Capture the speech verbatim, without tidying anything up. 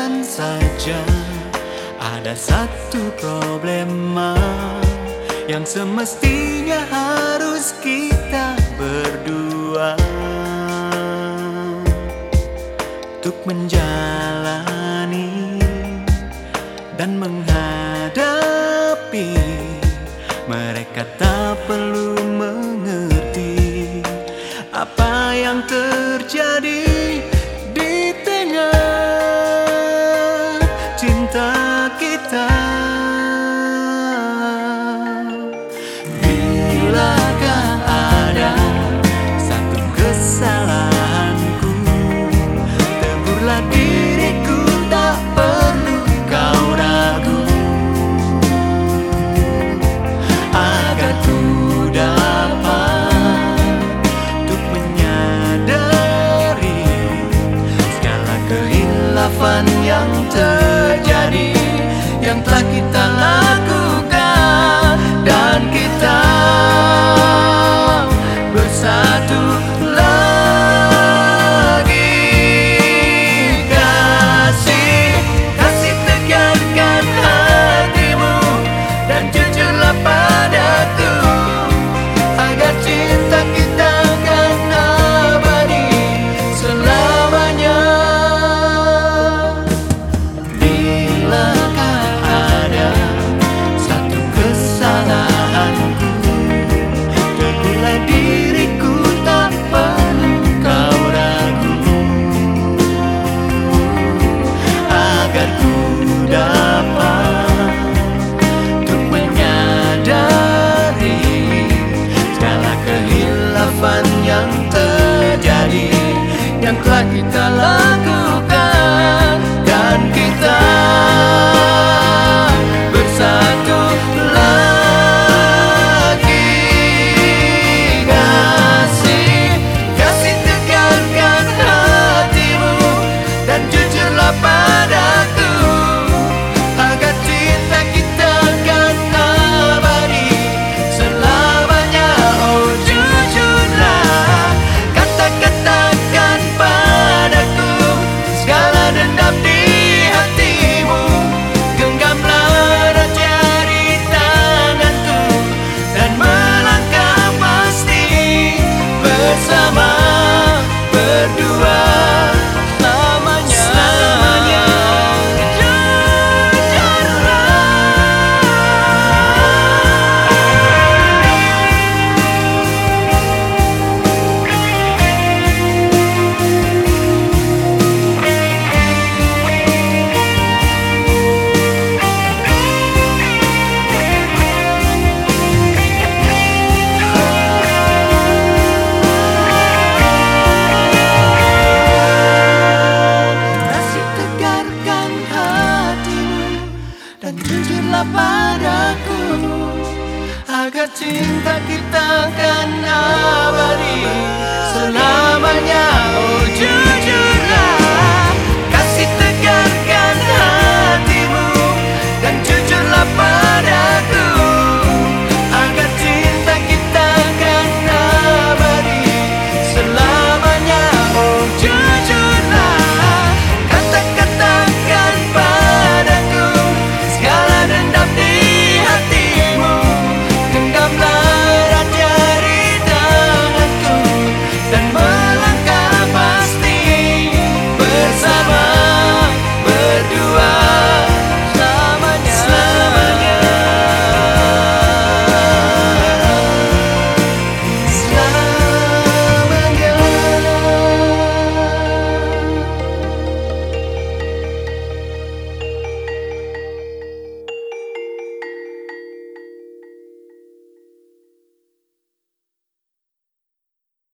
Andaikan saja ada satu problema yang semestinya harus kita berdua untuk menjalani dan menghadapi. Mereka tak perlu mengerti apa yang terjadi di tengah cinta kita. Bilakah ada satu kesalahanku, tegurlah diriku, tak perlu kau ragu, agar ku dapat untuk menyadari segala kehilafan yang terjadi, yang telah kita lakukan, dan kita bersatu lagi. Kasih, kasih tegarkan hatimu dan jujurlah padaku, agar cinta kita akan abadi selamanya. Bilakah ada satu kesalahanku, tegurlah diriku, tak perlu kau ragu, agar ku dapat untuk menyadari segala kehilafan yang terjadi, yang telah kita lakukan, dan kita